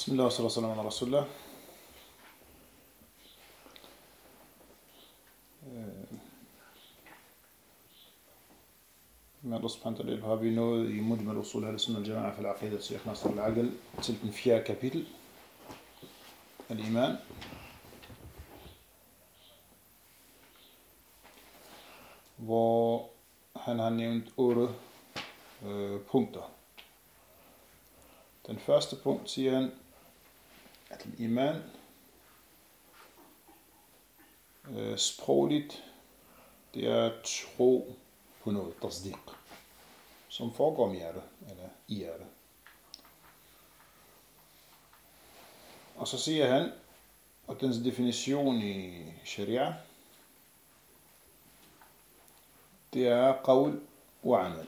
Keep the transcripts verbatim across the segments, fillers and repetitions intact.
بسم الله والصلاة والسلام على رسول الله. Med Allah subhanahu wa ta'ala har vi nået i Mujmal Usul al-Sunnah al-Jama'a fil Aqidah Sheikh Nasr al-Aql til den fjerde kapitel, Al-Iman. Hvor han har nævnt otte øh, punkter. Den første punkt siger han, at iman øh, sprogligt, det er tro på noget, tasdiq, som foregår med hjertet, eller i hjertet. Og så siger han, at dens definition i sharia, det er qawl og amal.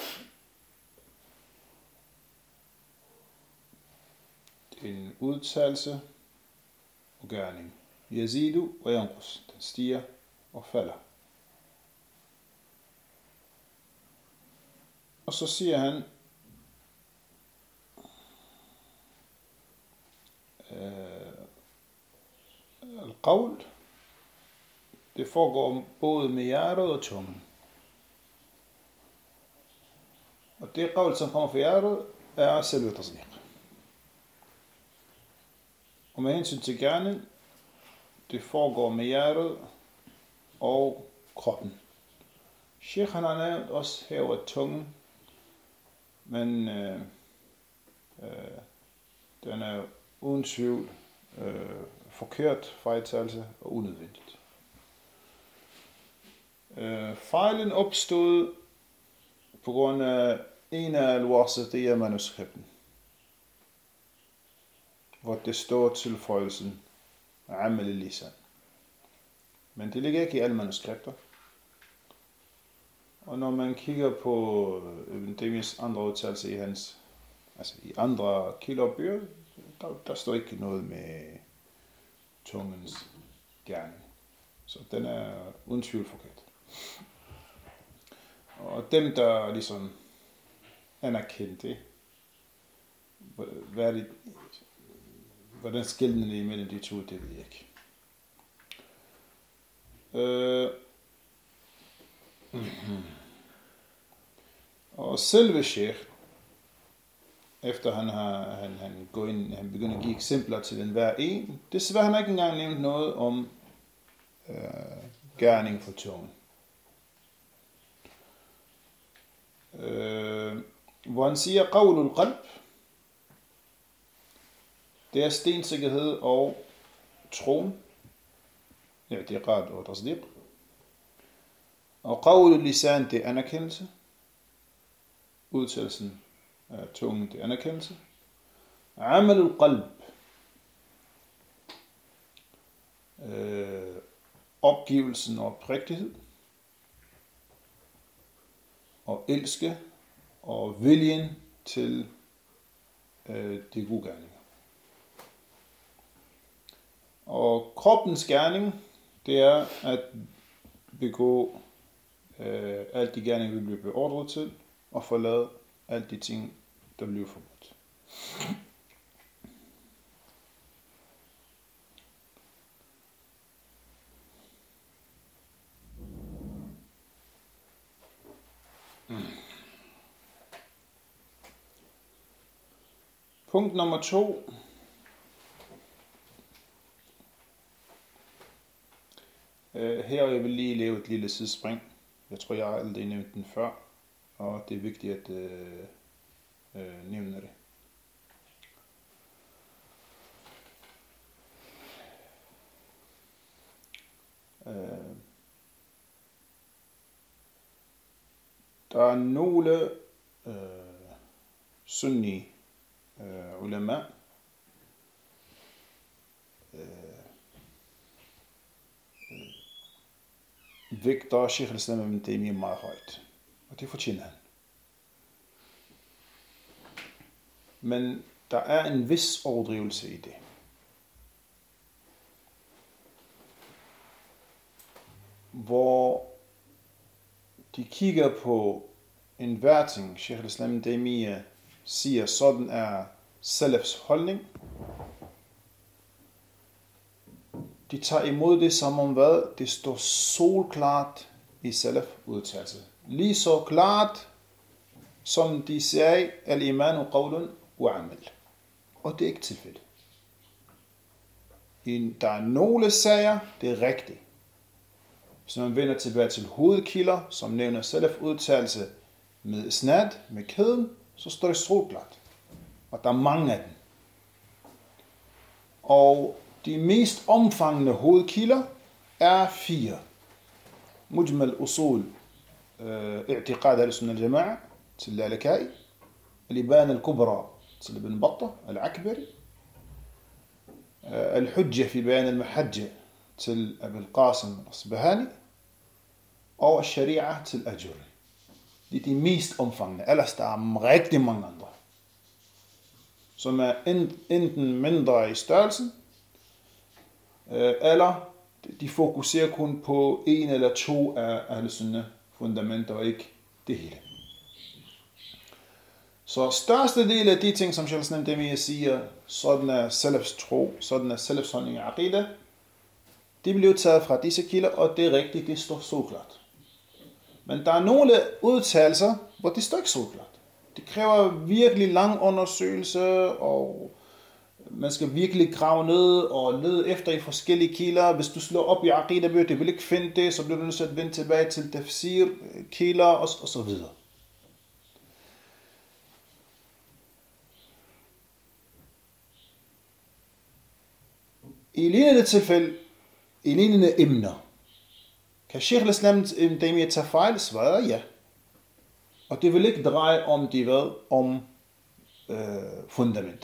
En udtalelse og gerning. Yazidu og yanqus. Den stiger og falder. Og så siger han, al-qawl, det foregår både med hjertet og tungen. Og det qawl, som kommer fra hjertet, er selve tasdiq. Og med hensyn til gerning, det foregår med hjertet og kroppen. Sheikh han har nævnt også her at tungen, men øh, øh, den er uden tvivl øh, forkert fejltagelse og unødvendigt. Øh, fejlen opstod på grund af en af al-Wasitiyya manuskripten, hvor det står tilføjelsen amal al-lisan. Men det ligger ikke i alle manuskripter. Og når man kigger på Ibn Taymiyyahs andre udtalelser i hans, altså i andre kilder og bøger, der, der står ikke noget med tungens gerning. Så den er uden tvivl forkert. Og dem, der ligesom anerkendte det, hvad er det, hvordan skillene imellem de to, det ved jeg ikke. Øh, mm-hmm. Og selve Sheikh, efter han har han, han går ind, han begynder at give eksempler til den hver en, desværre han har ikke engang nævnt noget om øh, gerning for tungen. Øh, hvor han siger qawlul qalb, det er stensikkerhed og troen, ja, det er ret og tasdiq. Og qawlul lisan, det er anerkendelse. Udtalelsen af tungen, det er anerkendelse. Amalul qalb, øh, opgivelsen og oprigtighed. Og elske og viljen til øh, de gode gerninger. Og kroppens gerning, det er at begå øh, alt de gerninger, vi bliver beordret til, og forlade alt de ting, der bliver forbudt. Mm. Punkt nummer to. Her jeg vil lige lave et lille sidespring. Jeg tror, jeg har aldrig nævnt den før, og det er vigtigt at øh, øh, nævne det. Øh, der er nogle øh, sunni øh, ulema, øh, vægter Sheikh al-Islam Ibn Taymiyyah meget højt. Og det fortjener han. Men der er en vis overdrivelse i det. Hvor de kigger på en hver ting, Sheikh al-Islam Ibn Taymiyyah siger, sådan er salafs holdning. De tager imod det som om hvad? Det står solklart i salaf udtalelse. Lige så klart, som de sagde, al-imanu qawlun wa amal. Og det er ikke tilfældet. Der er nogle sager, det er rigtigt. Hvis man vender tilbage til hovedkilder, som nævner salaf udtalelse med isnad, med kæden, så står det solklart. Og der er mange af dem. Og de mest omfangende hovedkilder er fire. Mujmal usul, i'tiqad al-sunnah al-jama'a, til al-Alakai, al-Ibana al-Kubra, til Ibn Battah, al-Akbari, al-Hujjah fi bayan al-Mahajjah, til Abul Qasim al-Asbahani, og al-Sharia til Ajuri. Det er de mest omfangende. Ellers der er rigtig mange andre, som er enten mindre i størrelsen, eller de fokuserer kun på en eller to af Ahl-Sunnah fundamenter, og ikke det hele. Så største del af de ting, som Sheikh al-Islam Taymiyya siger, sådan er salafs tro, sådan er salafs holdning af aqida, de bliver taget fra disse kilder, og det er rigtigt, det står så klart. Men der er nogle udtalelser, hvor det står ikke så klart. Det kræver virkelig lang undersøgelse, og man skal virkelig grave ned og lede efter i forskellige kilder. Hvis du slår op i aqida-bøger, det vil ikke finde det, så bliver du nødt til at vende tilbage til tafsir, kilder og, og så videre. I lignende tilfælde, i lignende emner, kan Sheikh al-Islam Ibn Taymiyya tage fejl? Svaret ja. Og det vil ikke dreje om de hvad? Om øh, fundamenter.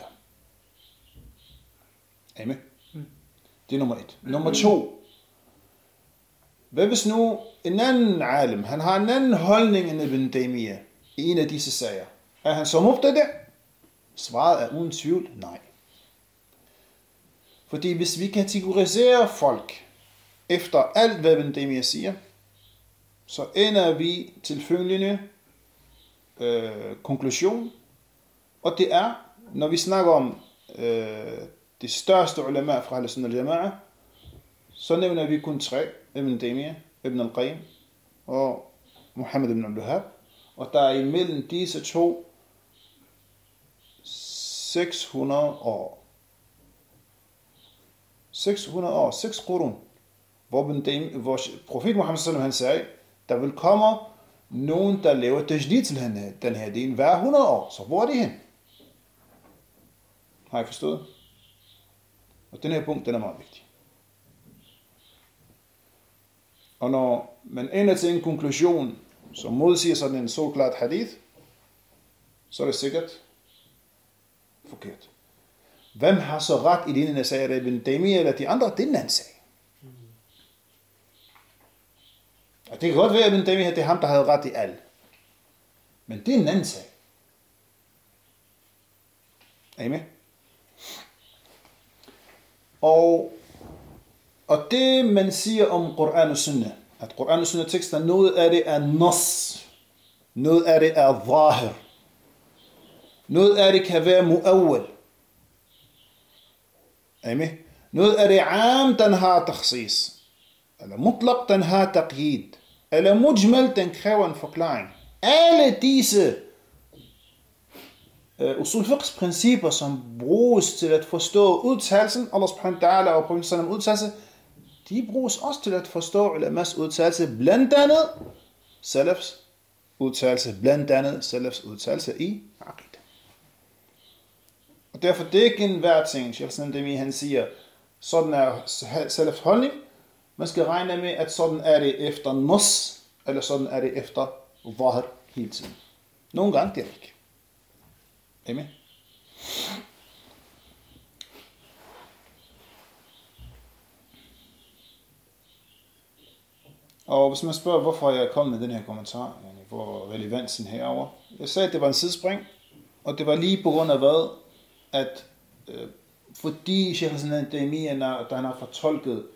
Amen. Det er nummer et. Nummer to. Hvad hvis nu en anden alim, han har en anden holdning end Ibn Taymiyya i en af disse sager? Er han så mubtadi? Svaret er uden tvivl nej. Fordi hvis vi kategoriserer folk efter alt, hvad Ibn Taymiyya siger, så ender vi til følgende øh, konklusion. Og det er, når vi snakker om øh, det største ulema fra Ahl-Sunnah al-Jama'a, så nævner vi kun tre: Ibn Taymiyya, Ibn al-Qayyim og Muhammad ibn Abdul Wahhab. Og der er imellem disse to seks hundrede år. seks hundrede år, seks qurun, hvor, hvor profet Muhammad sallallahu han sagde, der vil komme nogen, der laver tajdid til den her din hver hundrede år. Så hvor er det hen? Har I forstået? Og den her punkt, den er meget vigtig. Og når man ender til en konklusion, som modsiger sådan en så klart hadith, så er det sikkert forkert. Hvem har så ret i denne sag? Er det Ibn Taymiyya eller de andre? Det er en anden sag. Og det kan godt være, at Ibn Taymiyya det er ham, der havde ret i alt. Men det er en anden sag. Er I med? Og, og det man siger om Quran og Sunnah, at Quran og Sunnah tekster, noget af det er nas, noget af det er zahir, noget af det kan være muawwal. Er I med? Noget af det am, den har takhsis, eller mutlaq, den har taqyid, eller mujmal, den kræver en forklaring. Alle disse uh, usul fiqhs principper, som bruges til at forstå udtalelsen, Allah subhanahu wa ta'ala og profeten sallam udtalelse, de bruges også til at forstå ulamas udtalelse, blandt andet salafs udtalelse, blandt andet salafs udtalelse i aqida. Og derfor det er ikke en hver ting, Sheikh al-Islam Taymiyya han siger, sådan er salafs holdning. Man skal regne med, at sådan er det efter nas, eller sådan er det efter zahir hele tiden. Nogle gange det er ikke. Amen. Og hvis man spørger, hvorfor jeg er kommet med den her kommentar, hvor relevansen herover. Jeg sagde, at det var en sidespring, og det var lige på grund af hvad? At øh, fordi Sheikh al-Islam Taymiyya, da han har fortolket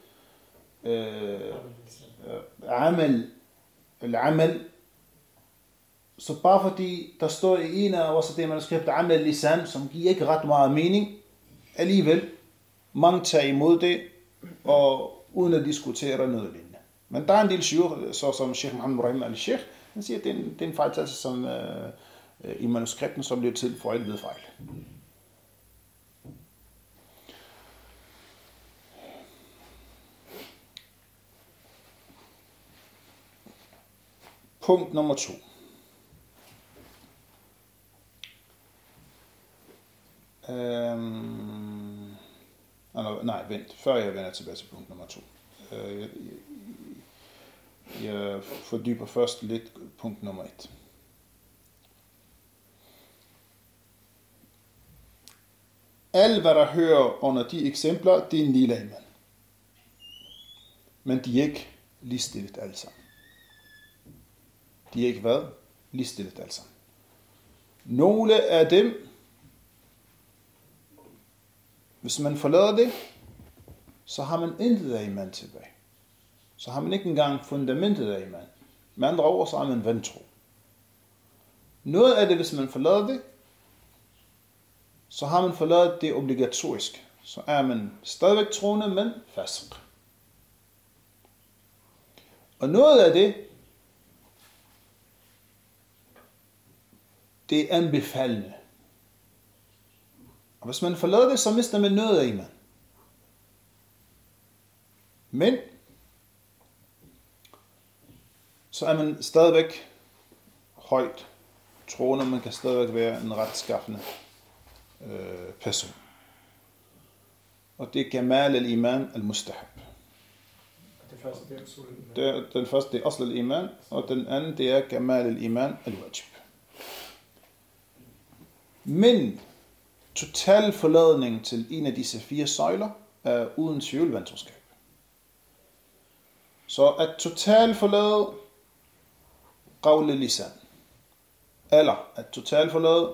øh, amal, al-amal, så bare fordi der står i en af også det manuskript, Amal Lisan, som giver ikke ret meget mening, alligevel, mange tager imod det, og uden at diskutere noget lignende. Men der er en del syre, så som Sheikh Mohammed Rahim al-Sheikh, han siger, at det er en, det er en fejltagelse som, øh, i manuskripten, som bliver tilføjet ved fejl. Punkt nummer to. Øhm, nej, vent. Før jeg vender tilbage til punkt nummer to. Øh, jeg, jeg, jeg fordyber først lidt punkt nummer et. Alt, hvad der hører under de eksempler, det er en lille iman. Men de er ikke ligestillet alle sammen. De er ikke hvad? Ligestillet alle sammen. Nogle af dem, hvis man forlader det, så har man intet af iman tilbage. Så har man ikke engang fundamentet af iman. Med andre ord, så har man vantro. Noget af det, hvis man forlader det, så har man forladet det obligatorisk. Så er man stadigvæk troende, men fasiq. Og noget af det, det er anbefalende. Og hvis man forlader det, så mister man noget af iman. Men så er man stadigvæk højt troende, man kan stadigvæk være en retskaffende øh, person. Og det er Kamal al-Iman al-Mustahab. Det første, det er usul al-Iman. Det, den første, det er Asl al-Iman, og den anden, det er Kamal al-Iman al-Wajib. Men total forladning til en af disse fire søjler er uden tvivl vantroskab. Så at total forlade qawl al-lisan, eller at total forlade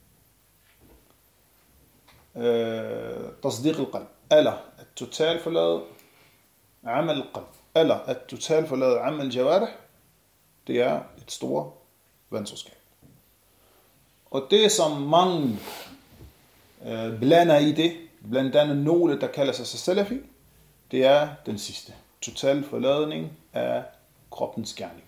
øh, tasdiq al-qalb, eller at total forlade amal al-qalb, eller at total forlade amal al-jawarih, det er et stort vantroskab. Og det som mange øh, blander i det, blandt andet nogle, der kalder sig salafi, det er den sidste. Total forladning af kroppens gerninger.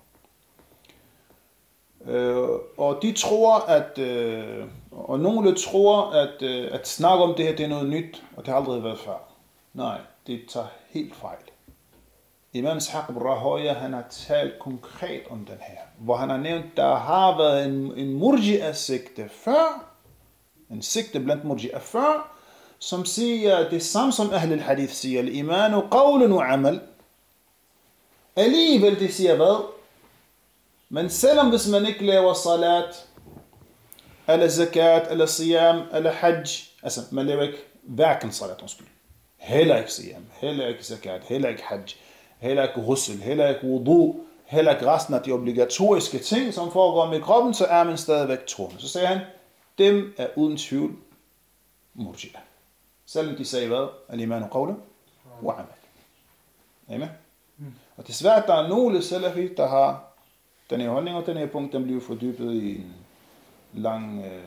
Øh, og de tror, at, øh, og nogle tror, at, øh, at snakke om det her, det er noget nyt, og det har aldrig været før. Nej, det tager helt fejl. Imam Ishaq ibn Rahoya, han har talt konkret om den her, hvor han har nævnt, der har været en, en murji'a-sigte før, en sigte blandt murji'a før, som siger det samme som Ahl al-Hadith siger, al-imanu qawlun wa amal. Alligevel det siger hvad? Men selvom hvis man ikke laver salat, eller zakat, eller siyam, eller hajj, altså man laver ikke hverken salat, undskyld, heller ikke siyam, heller ikke zakat, heller ikke hajj, heller ikke ghusl, heller ikke wudu, heller ikke resten af de obligatoriske ting, som foregår med kroppen, så er man stadigvæk troende. Så siger han, dem er uden tvivl murji'a. Selvom de sagde hvad? Al-imanu qawlan wa amal. Amen. Og det er svært, der er nogle salafi, der har den her holdning, og den her punkt, den bliver fordybet i en lang øh,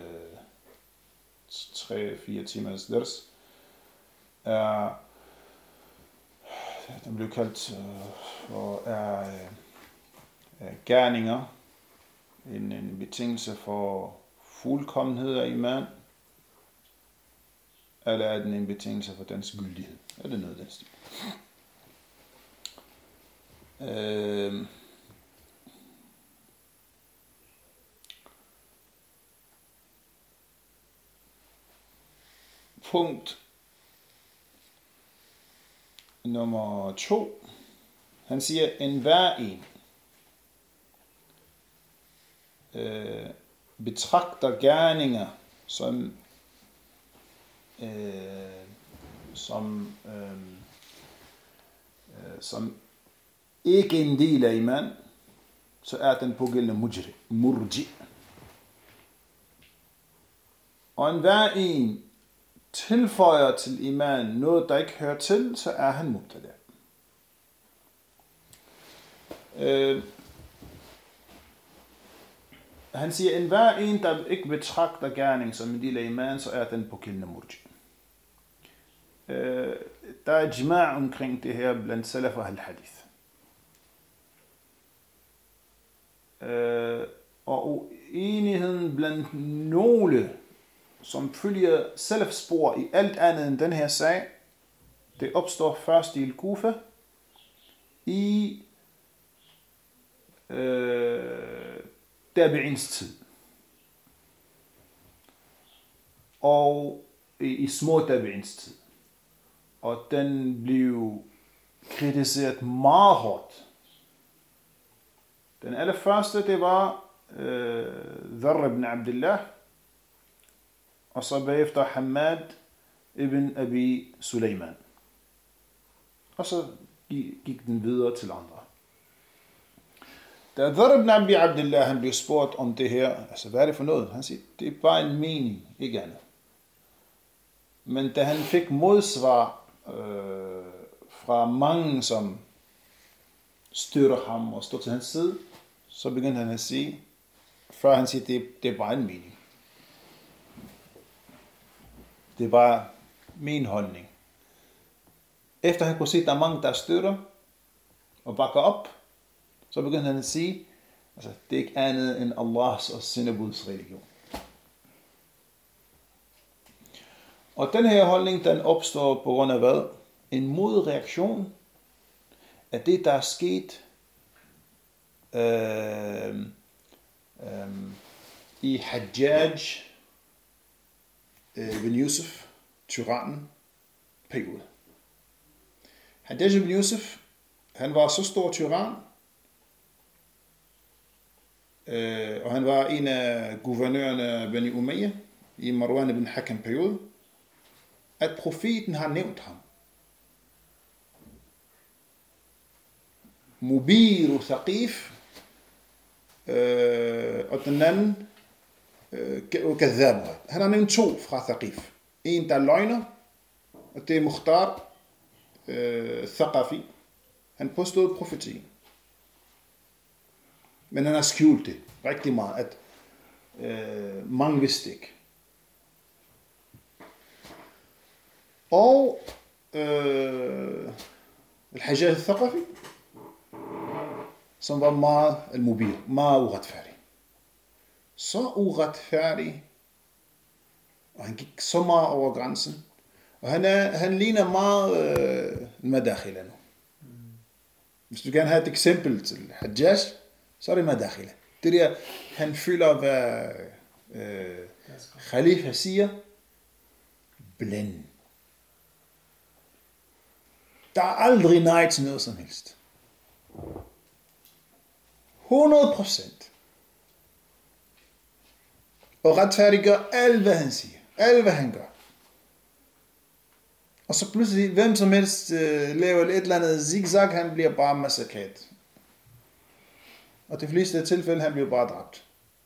tre fire timers ders. Uh, den bliver kaldt øh, for er øh, gerninger, en, en betingelse for fuldkommenhed af iman, eller er den en betingelse for dens gyldighed? Er det noget af den stil? Øh, punkt nummer to. Han siger, en hver en øh, betragter gerninger som øh, som øh, øh, som ikke en del af iman, så er den pågældende mujri, murji. Og en hver en tilføjer til iman noget, der ikke hører til, så er han mubtada. Øh, han siger, en hver en, der ikke betragter gerning som en del af iman, så er den pågældende murji. Øh, der er ijma' omkring det her blandt salaf og al-hadith. Øh, og uenigheden blandt nogle, som følger salafspor i alt andet end den her sag, det opstår først i Al-Kufa i øh, tabi'ins tid. Og i, i små tabi'ins tid. Og den blev kritiseret meget hårdt. Den allerførste, det var øh, Dharr ibn Abdullah, og så bagefter Hamad ibn Abi Sulaiman. Og så gik den videre til andre. Da Dharr ibn Abi Abdullah, han blev spurgt om det her, altså hvad er det for noget? Han siger, det er bare en mening, ikke andet. Men da han fik modsvar øh, fra mange, som støtter ham og står til hans side, så begyndte han at sige, før han siger, det, det er bare en mening. Det er bare min holdning. Efter han kunne se, at der er mange, der støtter og bakker op, så begyndte han at sige, altså det er ikke andet end Allahs og sendebuds religion. Og den her holdning, den opstår på grund af hvad? En modreaktion af det, der er sket øh, øh, i Hajjaj øh, bin Yusuf, tyrannen, periode. Hajjaj bin Yusuf, han var så stor tyran, øh, og han var en af guvernørerne af Bani Umayyah i Marwan ibn Hakam periode, at profeten har nævnt ham. Mubir og Thaqif, øh, og den anden, øh, Kadhab. Han har nævnt to fra Thaqif. En, der løgner, og det er Mukhtar øh, Thaqafi. Han påstod profetien. Men han har skjult det rigtig meget, at øh, mange vidste ikke. Og øh, Al-Hajjaj al-Thaqafi, som var meget al-Mubir, meget uretfærdig. Så uretfærdig, og han gik så meget over grænsen, og han, er, han ligner meget øh, Madakhila nu. Hvis du gerne have et eksempel til Hajjaj, så er det Madakhila. Det der, han føler, hvad øh, Khalifa siger, blind. Der er aldrig nej til noget som helst. hundrede procent. Og retfærdiggør alt, hvad han siger. Alt, hvad han gør. Og så pludselig, hvem som helst øh, laver et eller andet zigzag, han bliver bare massakret. Og de fleste tilfælde, han bliver bare dræbt.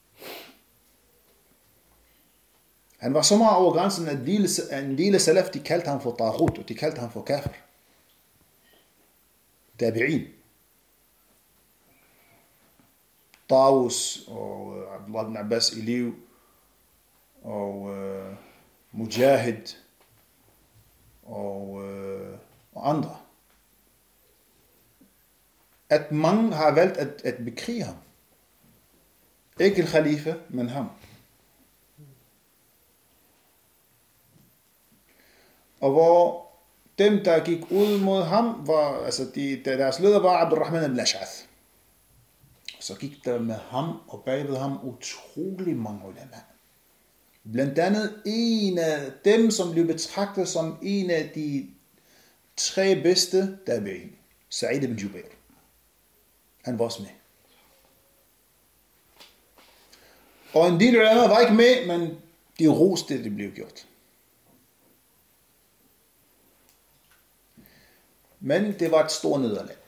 Han var så meget over grænsen, at en del af salaf, de kaldte ham for taghut, og de kaldte ham for kafir. Tabi'in. Tawus og Abdullah ibn Abbas elev og uh, Mujahid og, uh, og andre. At mange har valgt at, at bekrige ham. Ikke al-Khalifa, men ham. Og hvor dem, der gik ud mod ham, var, altså de, deres leder var Abdurrahman al-Ash'ath. Så gik der med ham og bagved ham utrolig mange ulema. Blandt andet en af dem, som blev betragtet som en af de tre bedste tabi'in, Sa'id ibn Jubair. Han var også med. Og en del ulema var ikke med, men de roste det, det blev gjort. Men det var et stort nederlag.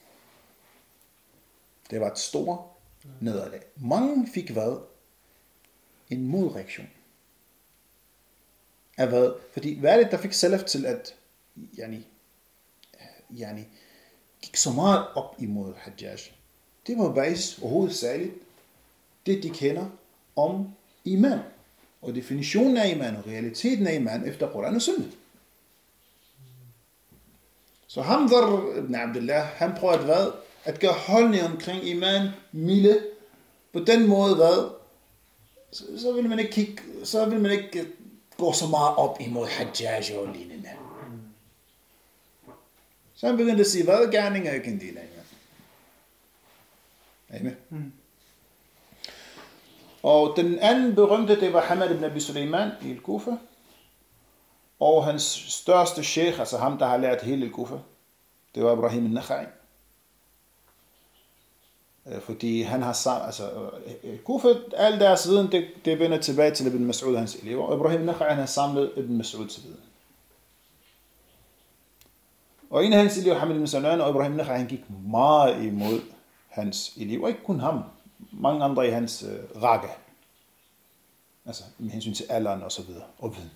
Det var et stort nederlag. Mange fik hvad? En modreaktion. Af hvad? Fordi hvad er det, der fik salaf til at yani, yani, gik så meget op imod Hajjaj? Det var bajs og hovedsageligt det, de kender om iman. Og definitionen af iman og realiteten af iman efter Quran og Sunnah. Så Hamdar ibn Abdullah, han prøver at, hvad? At gøre holdningen omkring iman milde. På den måde, hvad? Så, så vil man ikke kigge, så vil man ikke gå så meget op imod Hajjaj og lignende. Så han begyndte at sige, hvad gerning er ikke en del af iman. Er I med? Mm. Og den anden berømte, det var Hamad ibn Abi Sulaiman i Al-Kufa. Og hans største sheikh, altså ham, der har lært hele Al-Kufa, det var Ibrahim al-Nakhai. Fordi han har sagt, altså Kufa, al deres viden, det, det vender tilbage til Ibn Mas'ud og hans elever. Og Ibrahim al-Nakhai, han har samlet Ibn Mas'uds viden. Og en af hans elever, Hamad ibn Salman, og Ibrahim al-Nakhai, han gik meget imod hans elever. Ikke kun ham, mange andre i hans uh, række. Altså med hensyn til alderen og så videre, og viden.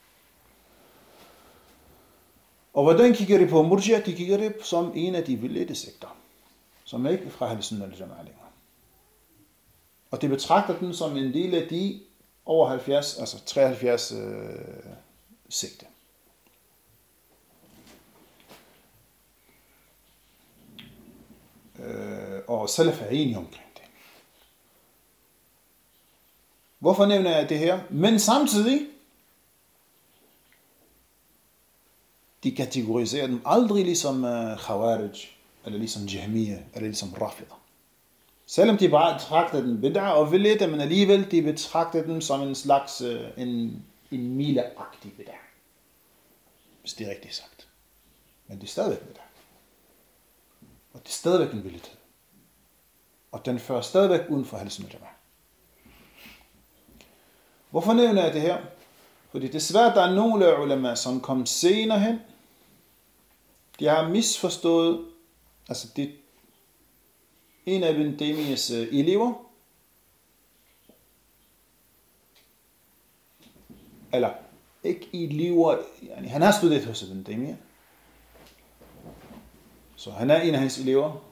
Og hvordan kigger de på Murji'a? De kigger det som en af de vildledte sekter, som er ikke fra Ahl Sunnah wal Jama'a længere. Og de betragter den som en del af de over halvfjerds, altså treoghalvfjerds øh, sekter. Øh, og Salaf er enige omkring det. Hvorfor nævner jeg det her? Men samtidig, de kategoriserer dem aldrig ligesom uh, Khawarij, eller ligesom Jahmiya, eller ligesom Rafida. Selvom de bare betragter dem bid'a og vildledte, men alligevel de betragter dem som en slags, uh, en, en mileagtig bid'a. Hvis det er rigtigt sagt. Men det er stadigvæk bid'a. Og det er stadigvæk en vildledhed. Og den fører stadigvæk uden for Ahl Sunnah wal Jama'a. Hvorfor nævner jeg det her? Fordi det er svært, der er nogle ulema, som kom senere hen. De har misforstået, altså det en af Ibn Taymiyyas elever, eller ikke elever, han har studeret hos Ibn Taymiyyah, så han er en af hans elever.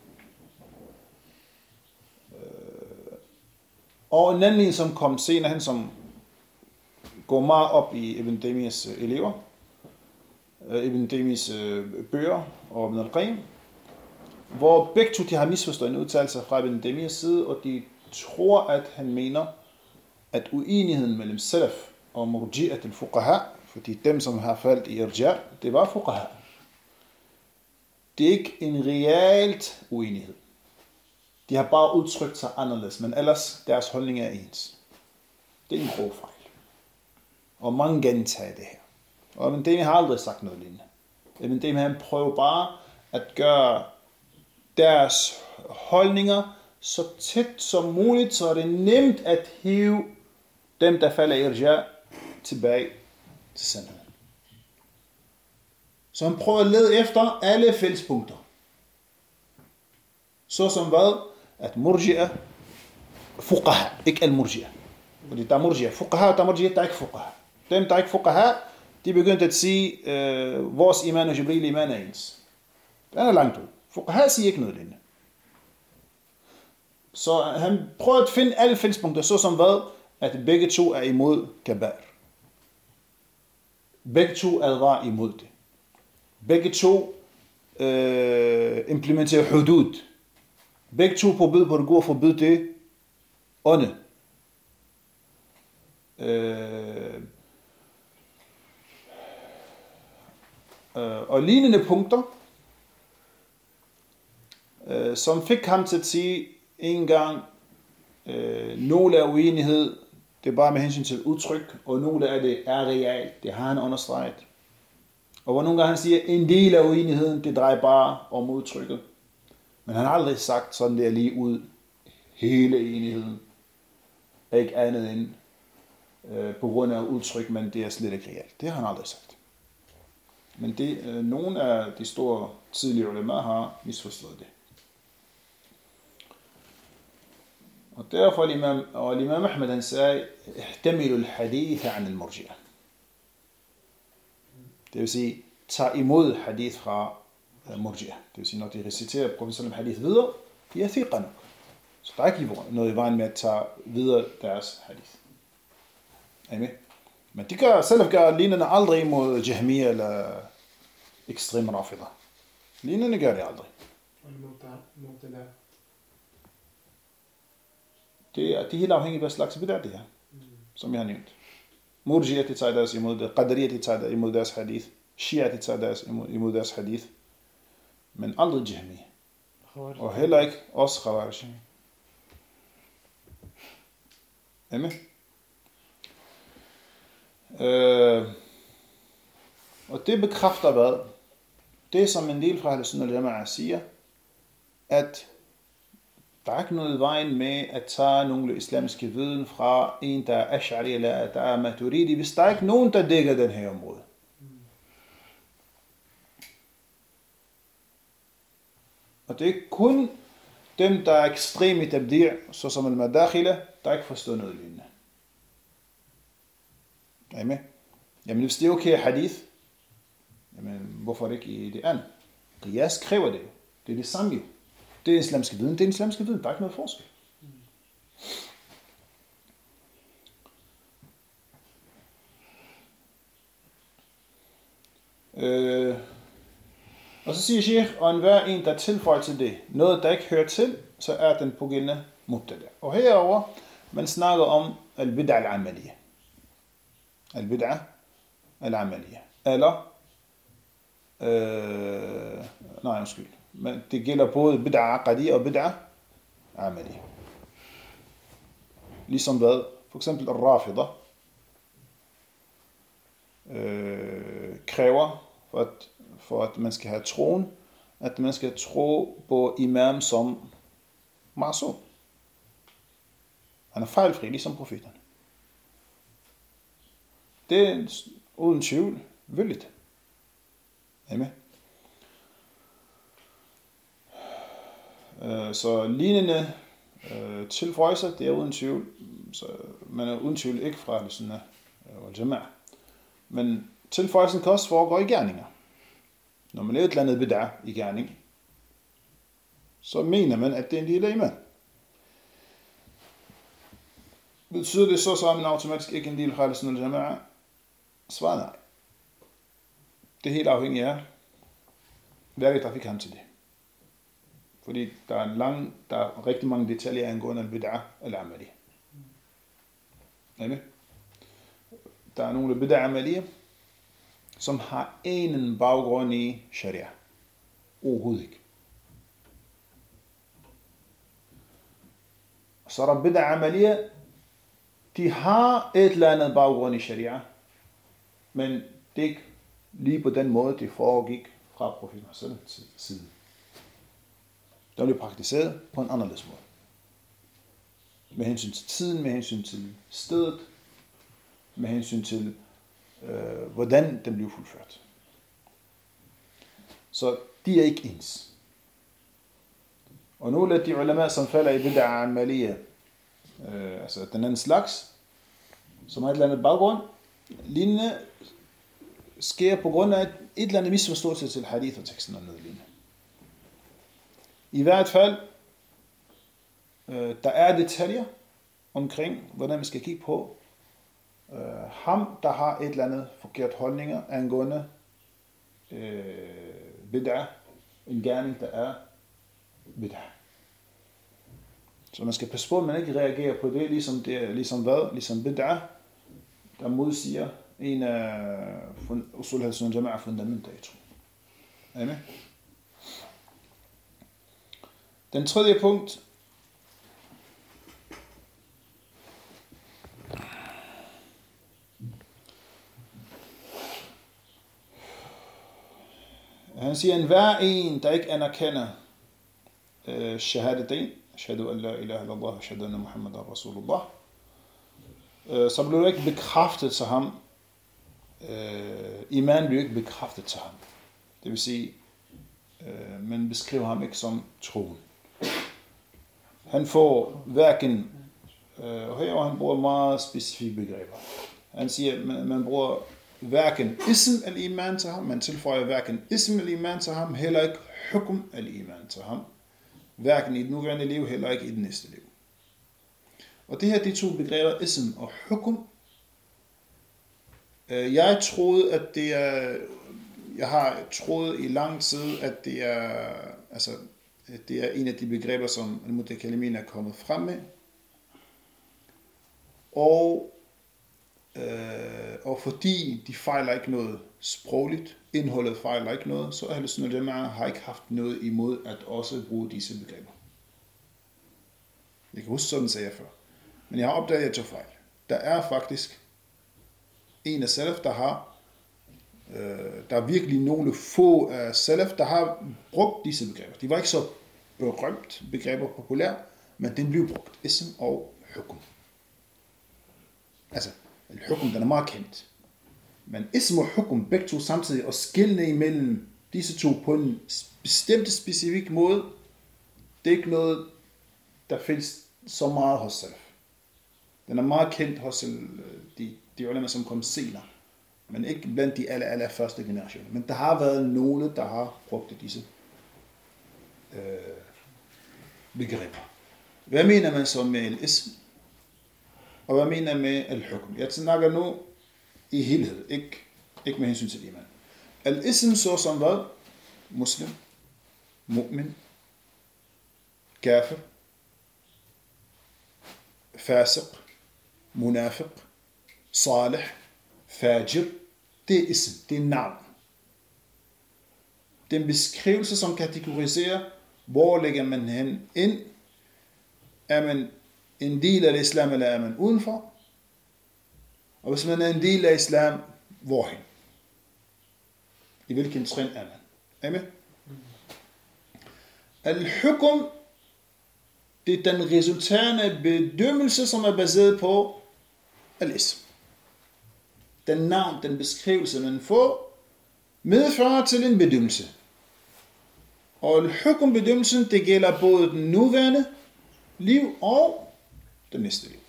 Og en anden, som kom senere hen, som går meget op i Ibn Taymiyyas elever, Ibn Taymiyyas bøger og Ibn al-Qayyim, hvor begge to de har misforstået en udtalelse fra Ibn Taymiyyas side, og de tror, at han mener, at uenigheden mellem Salaf og Murji'at al-Fuqaha, fordi dem, som har faldt i irja', det var Fuqaha. Det er ikke en reelt uenighed. De har bare udtrykt sig anderledes, men ellers deres holdning er ens. Det er en grov fejl. Og mange gentager det her. Og Ibn Taymiyyah har aldrig sagt noget lignende. Ibn Taymiyyah han prøver bare at gøre deres holdninger så tæt som muligt, så er det nemt at hive dem, der falder i irja', tilbage til sandheden. Så han prøver at lede efter alle fællespunkter. Så som hvad? At Murji'a, Fuqaha, ikke al-Murji'a. Fordi der er Murji'a, Fuqaha, og der er Murji'a, der er ikke Fuqaha. Dem, der er ikke Fuqaha, de begyndte at sige, øh, vores iman og Jibril iman er ens. Den er langt ud. Fuqaha siger ikke noget lignende. Så han prøver at finde alle fællespunkter, så som hvad? At begge to er imod kabair. Begge to advarer imod det. Begge to øh, implementerer hudud. Begge to forbyder på det gode, forbyder det onde. Øh, øh, og lignende punkter, øh, som fik ham til at sige en gang, øh, nogle er uenighed, det er bare med hensyn til udtryk, og nogle af det er realt, det har han understreget. Og hvor nogle gange han siger, en del af uenigheden, det drejer bare om udtrykket. Men han har aldrig sagt sådan der lige ud, hele enigheden er ikke andet end øh, på grund af udtryk, men det er slet ikke realt. Det har han aldrig sagt. Men det, øh, nogle af de store tidligere ulema har misforstået det. Og derfor imam, og imam Ahmed han sagde, ihtamilu al-hadith an al-murji'a. Det vil sige, tag imod hadith fra Murji'a. Det vil sige, når de reciterer professionelle hadith videre, de er thiqa nok. Så der er ikke noget i vejen med at tage videre deres hadith. Er I med? Men de gør, selv gør lignende aldrig imod Jahmiya eller ekstreme rafida. Lignende gør de aldrig. Det er, det er helt afhængigt af, hvad slags bid'ah det er, som jeg har nævnt. Murji'ah, de tager deres imod det. Qadariyah, de tager deres imod deres hadith. Shia, de tager deres imod, imod deres hadith. Men aldrig Jahmiya. Og heller ikke os Khawarij. Er I med? Øh, og det bekræfter hvad? Det som en del fra Ahl Sunnah wal Jama'a siger, at der er ikke noget i vejen med at tage nogle islamiske viden fra en, der er Ash'ari eller der er Maturidi, hvis der er ikke nogen, der dækker den her område. Og det er kun dem, der er ekstreme i tabdi', såsom al-madakhila, der ikke forstår noget lignende. Er I med? Jamen hvis det er okay hadith, jamen hvorfor ikke i det andet? Qiyas kræver det jo. Det er det samme jo. Det er islamske viden, det er islamske viden, der er ikke noget forskel. Øh, og så siger Sheikh, og enhver en, der tilføjer til det, noget der ikke hører til, så er den pågældende mubtada. Og herover man snakker om al-bid'a al-amaliyah. Al-bid'a al-amaliyah. Eller, øh, nej, undskyld. Men det gælder både bid'a aqadiyah og bid'a amaliyah. Ligesom hvad? For eksempel al-rafida øh, kræver, for at, for at man skal have troen, at man skal tro på imam som ma'sum. Han er fejlfri, ligesom profeterne. Det er uden tvivl vildt. Er I med? Så lignende øh, tilføjelser, det er uden tvivl. Så man er uden tvivl ikke fra Ahl Sunnah wal Jama'a. Men tilføjelsen kan også foregå i gerninger. Når man laver et eller andet bid'ah i gerning, så mener man, at det er en del af iman. Betyder det så, så er man automatisk ikke en del af Ahl Sunnah wal Jama'a? Svar nej. Det er helt afhængigt af, hvad er det, der fik ham til det. Fordi der er, en lang, der er rigtig mange detaljer angående al-bid'a al-amaliyah. Er I med? Der er nogle bid'a amaliyah, som har en baggrund i sharia. Overhovedet ikke. Så der er bid'a amaliyah, de har et eller andet baggrund i sharia, men det er ikke lige på den måde, det foregik fra profeten Muhammeds side. Der blev praktiseret på en anderledes måde. Med hensyn til tiden, med hensyn til stedet, med hensyn til, øh, hvordan den blev fuldført. Så de er ikke ens. Og nogle af de ulema, som falder i bid'a amaliyah, øh, altså den anden slags, som har et eller andet baggrund, lignende sker på grund af et, et eller andet misforståelse til hadith og teksten og noget lignende. I hvert fald, øh, der er detaljer omkring, hvordan vi skal kigge på øh, ham, der har et eller andet forkert holdninger angående øh, bid'ah, en gerning, der er bid'ah. Så man skal passe på, at man ikke reagerer på det, ligesom, det, ligesom hvad? Ligesom bid'ah, der modsiger en af usul Ahl Sunnah wal Jama'a fundamenter i tro. Er I med? Den tredje punkt. Han siger, en hver en, der ikke anerkender uh, shahadatain, ashhadu an la ilaha illallah, ashhadu anna Muhammadan rasulullah, uh, så bliver det ikke bekræftet til ham. Uh, iman bliver ikke bekræftet til ham. Det vil sige, uh, man beskriver ham ikke som troen. Han får hverken, øh, og her han bruger meget specifikke begreber. Han siger, at man, man bruger hverken ism al-iman til ham, man tilføjer hverken ism al-iman til ham, heller ikke hukm al-iman til ham. Hverken i det nuværende liv, heller ikke i det næste liv. Og det her, de to begreber, ism og hukum. Jeg troede, at det er, jeg har troet i lang tid, at det er, altså, at det er en af de begreber, som al-Mutakallimin er kommet frem med. Og, øh, og fordi de fejler ikke noget sprogligt, indholdet fejler ikke noget, så Ahl Sunnah wal Jamaah har ikke haft noget imod at også bruge disse begreber. Jeg kan huske, sådan sagde jeg før. Men jeg har opdaget, at jeg tog fejl. Der er faktisk en af salaf, der har, øh, der er virkelig nogle få af salaf, der har brugt disse begreber. De var ikke så berømt begreber populære, men den blev brugt. Ism og hukum. Altså, hukum, den er meget kendt. Men ism og hukum, begge to samtidig, og skillene imellem disse to på en bestemt specifik måde, det er ikke noget, der findes så meget hos salaf. Den er meget kendt hos de, de ulema, som kom senere, men ikke blandt de aller, aller første generationer. Men der har været nogle, der har brugt disse øh, begreber. Hvad mener man så med al-ism? Og hvad mener man med al-hukum? Jeg snakker nu i helhed, ikke, ikke med hensyn til iman. Al-ism så som hvad? Muslim, mu'min, kafir, fasiq, munafiq, salih, fajir. Det er ism, det er navn. Det er en beskrivelse, som kategoriserer, hvor lægger man hen ind. Er man en del af islam, eller er man udenfor? Og hvis man er en del af islam, hvorhen? I hvilken trin er man? Er I med? Al-hukum, det er den resulterende bedømmelse, som er baseret på al-ism. Den navn, den beskrivelse, man får, medfører til en bedømmelse. Og al-hukum bedømmelsen, det gælder både den nuværende liv og det næste liv.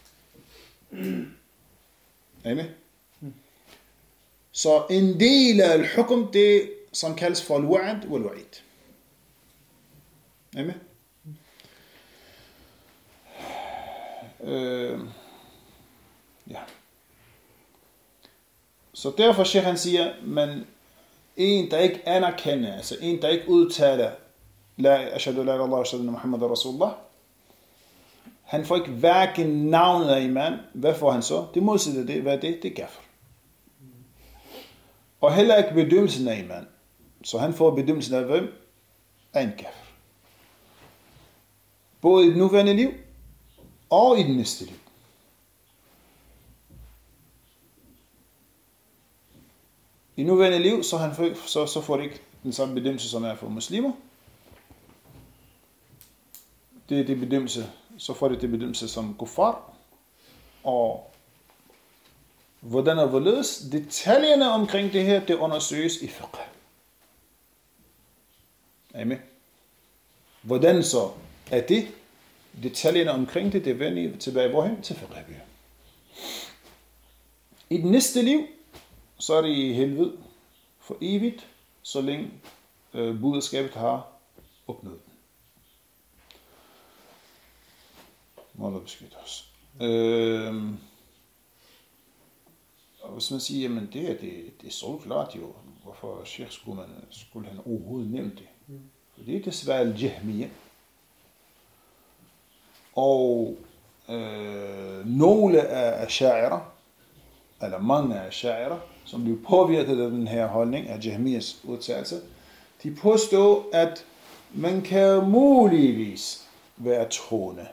Er I med? Så en del af al-hukum, det som kaldes for al-wa'd og al-wa'id. Er I med? Øh, ja. Så derfor Sheikh han siger, men en der ikke anerkender, altså en der ikke udtaler la ashhadu la ilaha illallah wa ashhadu anna muhammadar rasulullah, han får ikke hverken navnet af iman. Hvad får han så? Det modsætter det. Hvad er det? Det er kafir. Og heller ikke bedømmelsen af iman. Så han får bedømmelsen af hvem? Af en kafir. Både i det nuværende liv og i det næste liv. I nuværende liv, så, han får, så, så får det ikke den samme bedømmelse, som er for muslimer. Det er det bedømmelse, så får det det bedømmelse som kuffar. Og hvordan og hvorledes detaljerne omkring det her, det undersøges i fiqh. Er I med? Hvordan så er det? Detaljerne omkring det, det vender tilbage hvorhen? Til fiqh. I det næste liv, så er det i helvede for evigt, så længe øh, budskabet har opnået den. Må Allah beskytte os. Øh, og hvis man siger, jamen det er, det, det er så klart jo, hvorfor Sheikh skulle, man, skulle han overhovedet nævne det? Mm. For det er desværre al-Jahmiyyah. Og øh, nogle af Ash'ara, eller mange af Ash'ara, som blev påvirket af den her holdning af Jahmiyyahs udtalelse, de påstår, at man kan muligvis være troende.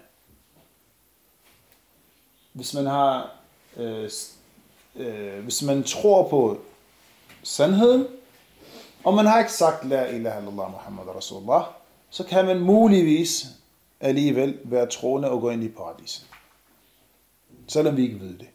Hvis man har, øh, øh, hvis man tror på sandheden, og man har ikke sagt la ilaha illallah Muhammad Rasulullah, så kan man muligvis alligevel være troende og gå ind i paradiset. Selvom vi ikke ved det.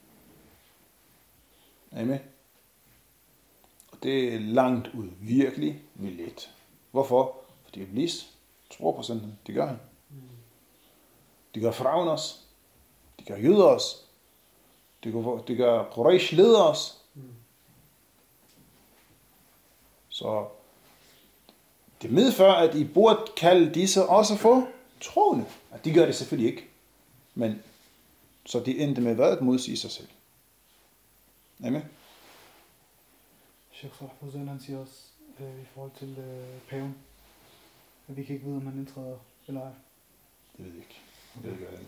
Er I med? Og det er langt ud. Virkelig vildt. Hvorfor? Fordi Iblis tror på sandheden. Det gør han. Det gør Faraon også. Det gør jøder også. Det gør, det gør Quraysh leder også. Så Det medfører, at I burde kalde disse også for troende. De gør det selvfølgelig ikke. Men så de endte med hvad? At modsige sig selv. Amen. Sheikh Salah Fawzan, han siger også øh, i forhold til øh, paven, at vi kan ikke vide, om han indtræder eller ej. Det ved jeg ikke. Jeg ved ikke, hvad jeg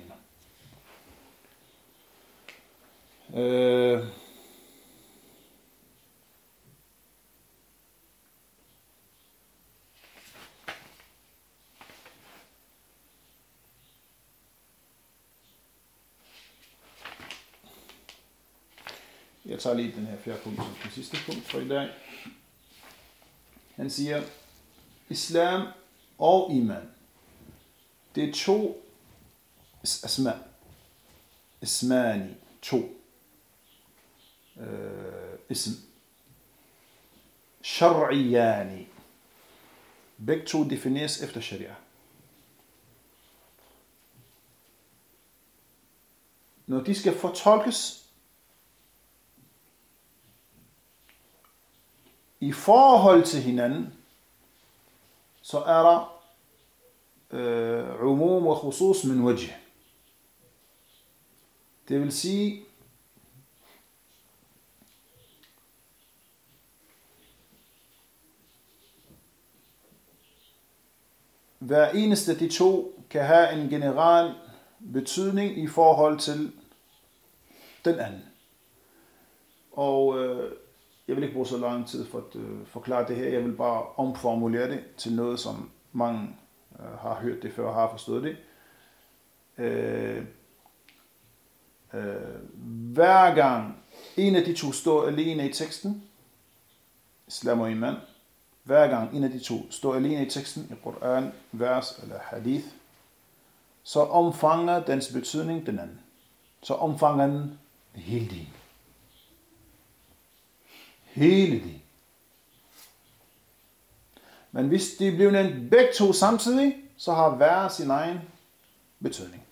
mener. Øh... Jeg tager lige den her fjerde punkt som den sidste punkt for i dag. Han siger, islam og iman. Det er to asma. Ismani. To. Uh, ism. Shar'iyani. Begge to defineres efter sharia. Når de skal fortolkes i forhold til hinanden, så er der øh, umum og khusus min wajh. Det vil sige, hver eneste af de to kan have en generel betydning i forhold til den anden. Og øh, jeg vil ikke bruge så lang tid for at øh, forklare det her. Jeg vil bare omformulere det til noget, som mange øh, har hørt det før og har forstået det. Øh, øh, hver gang en af de to står alene i teksten, islam og iman, hver gang en af de to står alene i teksten, i Koran, vers eller hadith, så omfanger dens betydning den anden. Så omfanger den hele din. Hele din. Men hvis de bliver nævnt begge to samtidig, så har hver sin egen betydning.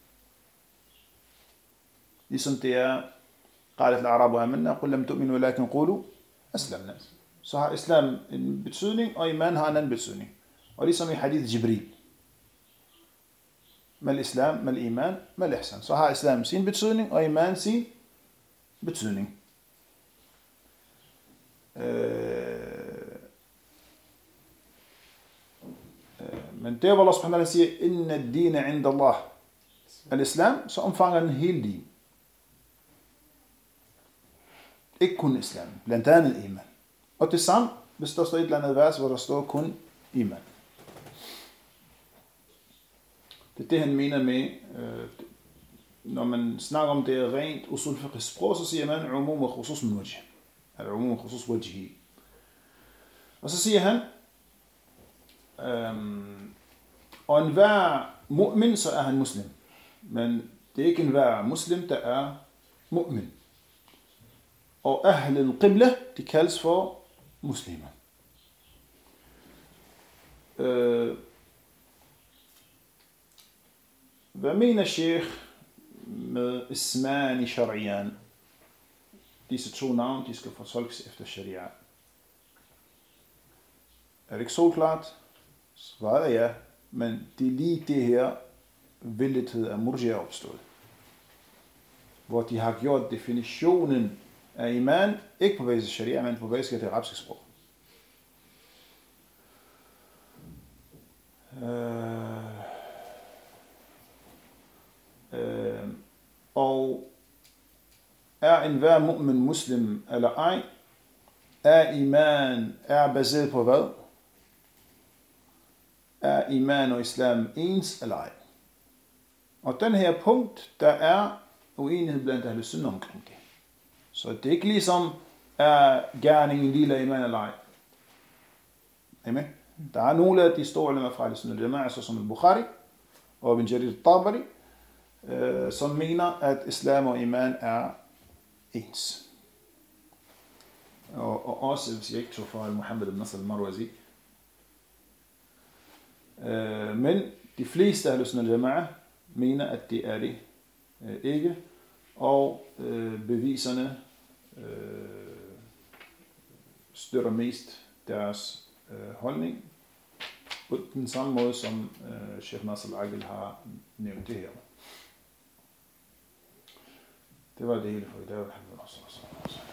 Ligesom det er قالت العرب آمنا قل لم تؤمنوا ولكن قولوا أسلمنا. Så har islam en betydning, og iman har en anden betydning. Og ligesom i hadith Jibril. Mal islam, mal iman, mal ihsan. Så har islam sin betydning, og iman sin betydning. Øh, øh, men der hvor Allah subhanahu wa ta'ala siger, inna ad-dina inda Allah al-islam, så omfanger den hele din. Ikke kun islam, blandt andet iman. Og det samme, hvis der står et eller andet vers, hvor der står kun iman. Det er det, han mener med, øh, når man snakker om det rent usul fiqh sprog, så siger man umum og khusus min wajh. Eller umum og khusus wajhi. Og så siger han, øhm, og enhver mu'min, så er han muslim. Men det er ikke enhver muslim, der er mu'min. Og ahl al-qibla, de kaldes for muslimer. Øh, hvad mener Sheikh med ismani shari'an? Disse to navne, de skal fortolkes efter sharia. Er det ikke så klart? Svaret er ja, men det er lige det her vildthed af murji'a opstået. Hvor de har gjort definitionen af iman, ikke på basis af sharia, men på basis af det arabiske sprog. Øh, øh, og er enhver mu'min muslim eller ej, er iman er baseret på hvad? Er iman og islam ens eller ej? Og den her punkt, der er uenighed blandt ahle sunna omkring det. Så det er ikke ligesom, er gerningen en lille iman eller ej. Amen. Der er nogle af de store lemmer fra ahle sunna al-jama'a, så som al-Bukhari og Ibn Jarir al-Tabari, øh, som mener, at islam og iman er ens. Og, og også, hvis jeg ikke tog for Muhammad ibn Nasr al-Marwazi. Øh, men de fleste ahle sunna al-jama'a mener, at det er det øh, ikke. Og øh, beviserne øh, støtter mest deres øh, holdning. på den samme måde, som øh, Sheikh Nasr al-Aqil har nævnt det her. Det var det hele for i dag.